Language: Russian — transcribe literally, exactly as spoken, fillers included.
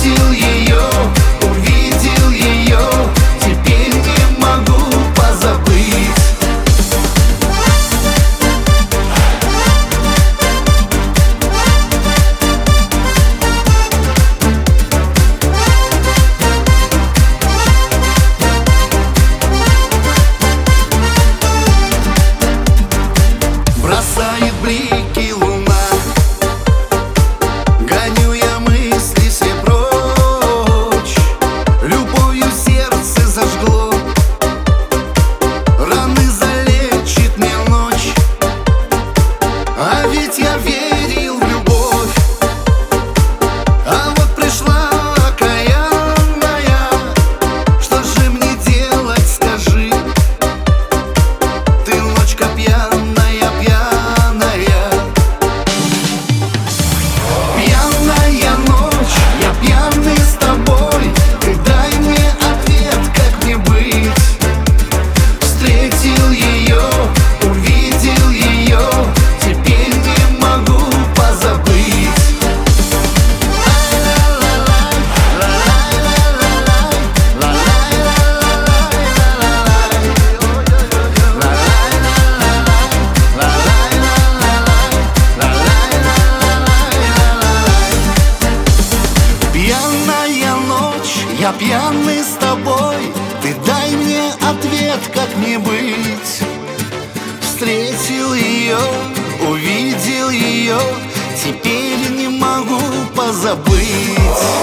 Встретил ее, увидел ее, теперь не могу позабыть. Бросает блики луна, гоню я мысли все прочь. Любовью сердце зажгло, раны залечит мне ночь. А ведь я верил в любовь, а вот пришла окаянная. Что же мне делать, скажи? Ты ночка пьяная, пьяная. Пьяная ночь, я пьяный с тобой. Ты дай мне ответ, как мне быть. Встретил ее, увидел ее, теперь не могу позабыть. Пьяная ночь, я пьяный с тобой. Ты дай мне ответ, как мне быть. Встретил ее, увидел ее, теперь не могу позабыть.